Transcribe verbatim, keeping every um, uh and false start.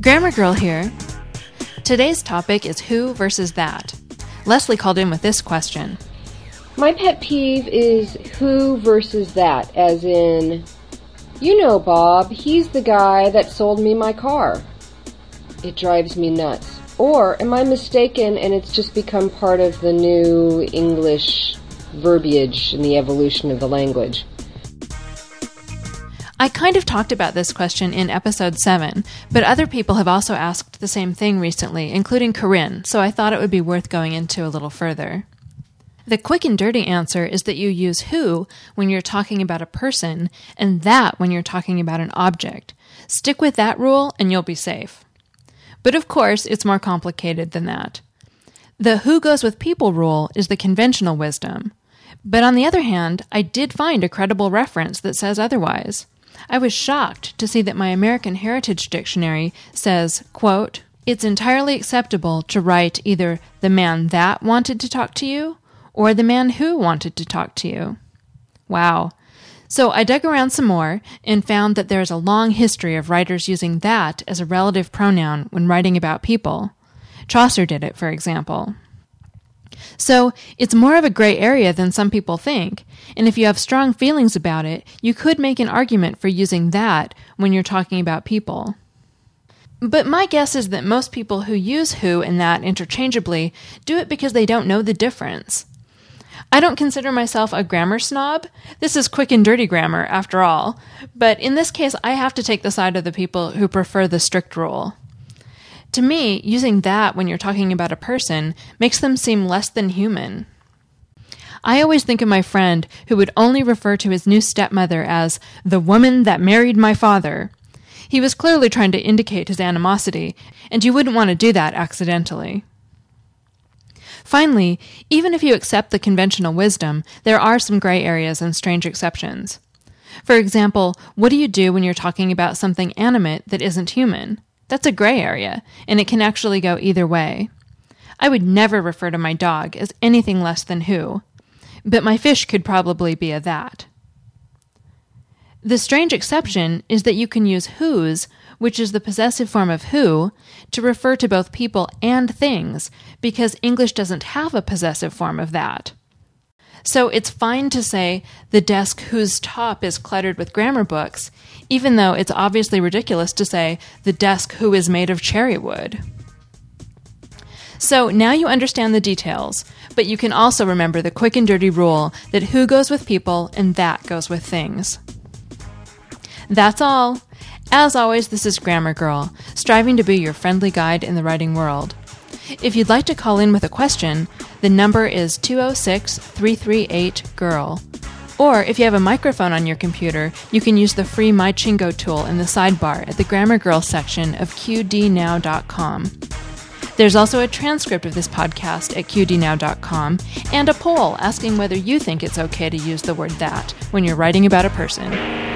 Grammar Girl here. Today's topic is who versus that. Leslie called in with this question. My pet peeve is who versus that, as in, you know Bob, he's the guy that sold me my car. It drives me nuts. Or am I mistaken and it's just become part of the new English verbiage in the evolution of the language? I kind of talked about this question in episode seven, but other people have also asked the same thing recently, including Corinne, so I thought it would be worth going into a little further. The quick and dirty answer is that you use who when you're talking about a person, and that when you're talking about an object. Stick with that rule and you'll be safe. But of course, it's more complicated than that. The who goes with people rule is the conventional wisdom. But on the other hand, I did find a credible reference that says otherwise. I was shocked to see that my American Heritage Dictionary says, quote, "It's entirely acceptable to write either the man that wanted to talk to you or the man who wanted to talk to you." Wow. So I dug around some more and found that there is a long history of writers using that as a relative pronoun when writing about people. Chaucer did it, for example. So it's more of a gray area than some people think, and if you have strong feelings about it, you could make an argument for using that when you're talking about people. But my guess is that most people who use who and that interchangeably do it because they don't know the difference. I don't consider myself a grammar snob. This is quick and dirty grammar, after all. But in this case, I have to take the side of the people who prefer the strict rule. To me, using that when you're talking about a person makes them seem less than human. I always think of my friend who would only refer to his new stepmother as the woman that married my father. He was clearly trying to indicate his animosity, and you wouldn't want to do that accidentally. Finally, even if you accept the conventional wisdom, there are some gray areas and strange exceptions. For example, what do you do when you're talking about something animate that isn't human? That's a gray area, and it can actually go either way. I would never refer to my dog as anything less than who, but my fish could probably be a that. The strange exception is that you can use whose, which is the possessive form of who, to refer to both people and things, because English doesn't have a possessive form of that. So it's fine to say the desk whose top is cluttered with grammar books, even though it's obviously ridiculous to say the desk who is made of cherry wood. So now you understand the details, but you can also remember the quick and dirty rule that who goes with people and that goes with things. That's all. As always, this is Grammar Girl, striving to be your friendly guide in the writing world. If you'd like to call in with a question, the number is two oh six, three three eight, G I R L. Or if you have a microphone on your computer, you can use the free MyChingo tool in the sidebar at the Grammar Girl section of q d now dot com. There's also a transcript of this podcast at q d now dot com and a poll asking whether you think it's okay to use the word that when you're writing about a person.